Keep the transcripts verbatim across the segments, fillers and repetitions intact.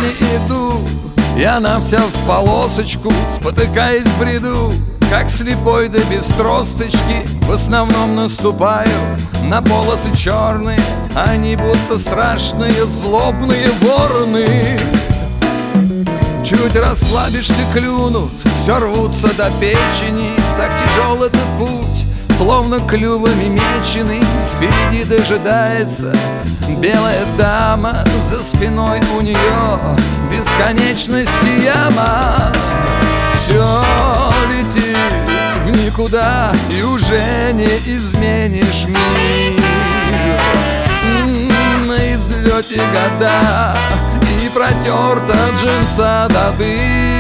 жизни иду, и она вся в полосочку, спотыкаясь в бреду, как слепой да без тросточки. В основном наступаю на полосы черные, они будто страшные злобные вороны. Чуть расслабишься, клюнут, все рвутся до печени. Так тяжел этот путь, словно клювами меченый. Впереди дожидается белая дама, за спиной у нее бесконечности яма. Все летит в никуда, и уже не изменишь мир. На излете года, и протерта джинса до дыр.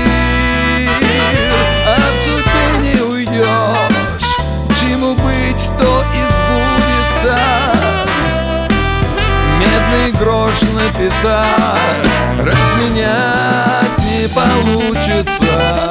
От судьбы не уйдешь, чему быть, то избудется. Медный грош на пятак разменять не получится.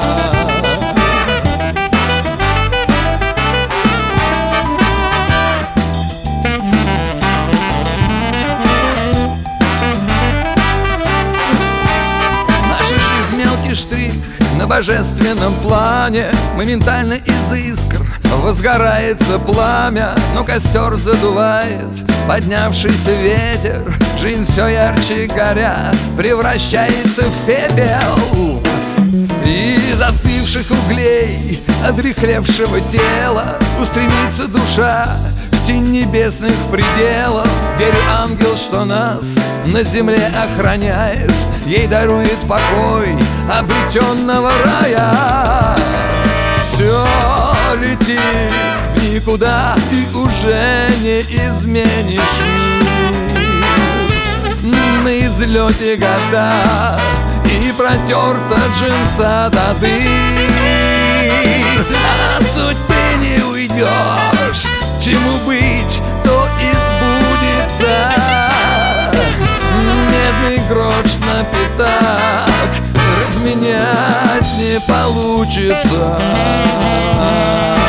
Штрих на божественном плане, моментально из искр возгорается пламя, но костер задувает поднявшийся ветер. Жизнь все ярче горя превращается в пепел. И застывших углей одряхлевшего тела устремится душа в синь небесных пределов. Верю, ангел, что нас на земле охраняет, ей дарует покой обретенного рая. Все летит в никуда, и уже не изменишь мир. На излете года, и протерта джинса до дыр. От судьбы не уйдешь, чему быть, то избудется. Медный грош на пятак разменять не получится.